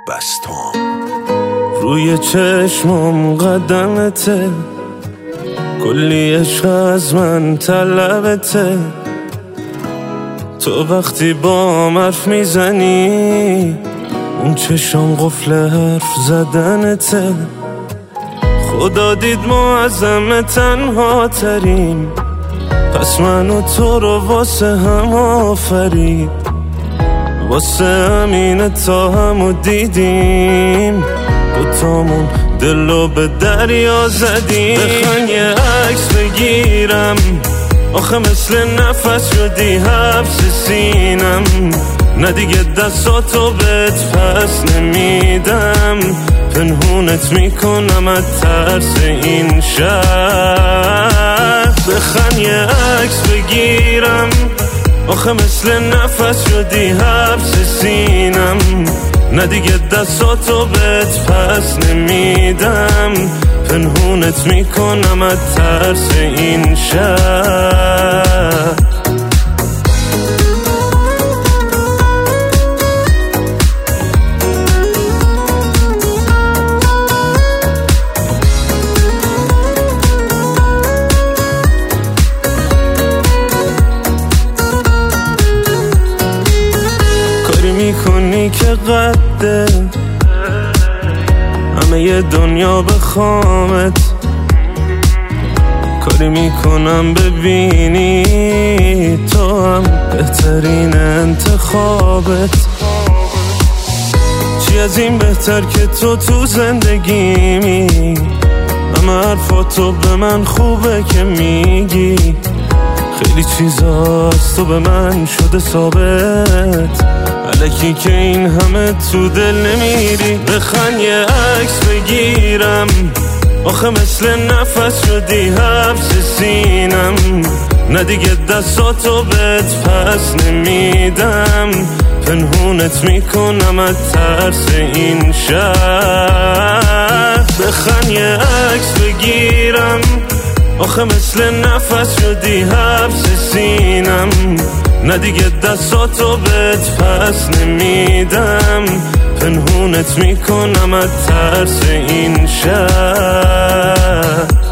بستام روی چشمم قدمته، کلی عشق از من طلبته. تو وقتی با حرف میزنی اون چشم قفل حرف زدنته. خدا دید معظم تنها ترین، پس من و تو رو واسه هم آفرید. واسه همینه تا همو دیدیم، دوتامون دلو به دریا زدیم. بخوان یه عکس بگیرم، آخه مثل نفس شدی حبس سینم. نه دیگه دستاتو بهت پس نمیدم، پنهونت میکنم از ترس این شهر. بخوان یه عکس بگیرم، آخه مثل نفس شدی حبس سینم. نه دیگه دستاتو بهت پس نمیدم، پنهونت میکنم از ترس این شهر. کاری میکنی که قده همه ی دنیا بخوامت، کاری میکنم ببینی تو هم بهترین انتخابت. چی از این بهتر که تو زندگیمی، همه حرفاتو به من خوبه که میگی. خیلی چیزا از تو به من شده ثابت، الکی که این همه تو دل نمیری. بخوان یه عکس بگیرم، آخه مثل نفس شدی حبس سینم. نه دیگه دستاتو بهت پس نمیدم، پنهونت میکنم از ترس این شهر. بخوان یه عکس بگیرم، آخه مثل نفس شدی حبس سینم. نه دیگه دستاتو بهت پس نمیدم، پنهونت میکنم از ترس این شهر.